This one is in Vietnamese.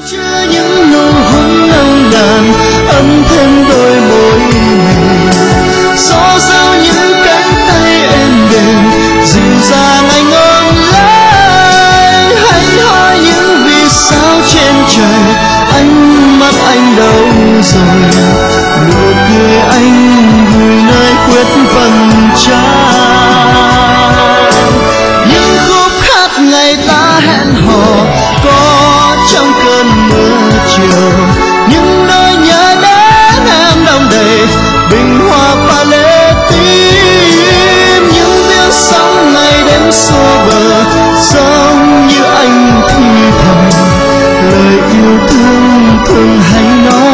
Chưa những nụ hôn nồng nàn ấm thêm đôi môi mềm, xóa dấu những cánh tay êm đềm dịu dàng anh ôm lấy. Hãy hỏi những vì sao trên trời, ánh mắt anh đâu rồi, nụ cười anh gửi nơi quyết vầng trăng. Những khúc hát ngày ta hẹn hò có trong cơn mưa chiều, những nỗi nhớ đến em đong đầy bình hoa pha lê tím. Những tiếng sóng ngày đêm xô bờ giống như anh thì thầm lời yêu thương thường hay nói.